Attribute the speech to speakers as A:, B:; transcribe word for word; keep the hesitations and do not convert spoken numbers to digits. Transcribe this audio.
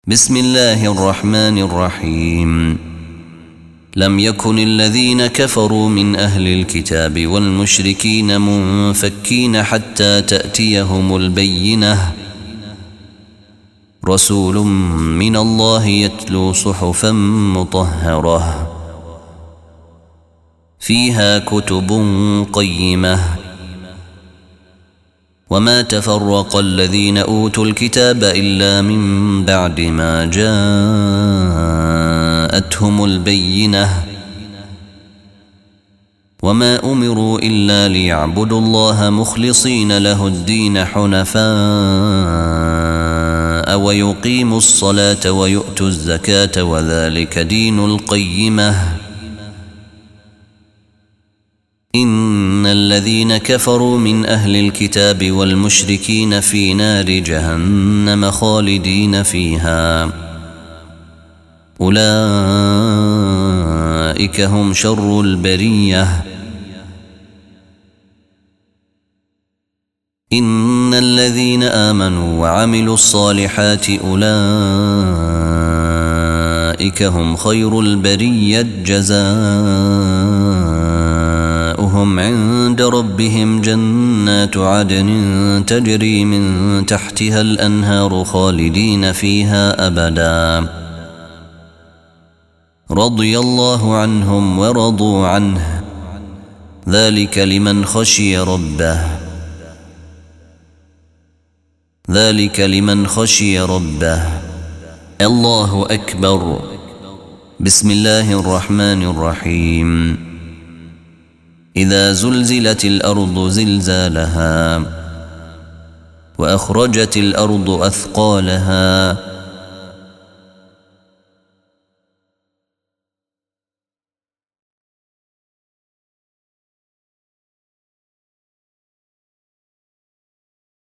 A: بسم الله الرحمن الرحيم. لم يكن الذين كفروا من أهل الكتاب والمشركين منفكين حتى تأتيهم البينة، رسول من الله يتلو صحفا مطهرة فيها كتب قيمة. وما تفرق الذين أوتوا الكتاب إلا من بعد ما جاءتهم البينة، وما أمروا إلا ليعبدوا الله مخلصين له الدين حنفاء ويقيموا الصلاة ويؤتوا الزكاة وذلك دين القيمة. إن الذين كفروا من أهل الكتاب والمشركين في نار جهنم خالدين فيها، أولئك هم شر البرية. إن الذين آمنوا وعملوا الصالحات أولئك هم خير البرية، جزاؤهم عند ربهم جنات عدن تجري من تحتها الأنهار خالدين فيها أبدا، رضي الله عنهم ورضوا عنه، ذلك لمن خشي ربه ذلك لمن خشي ربه الله أكبر. بسم الله الرحمن الرحيم. إذا زلزلت الأرض زلزالها وأخرجت الأرض أثقالها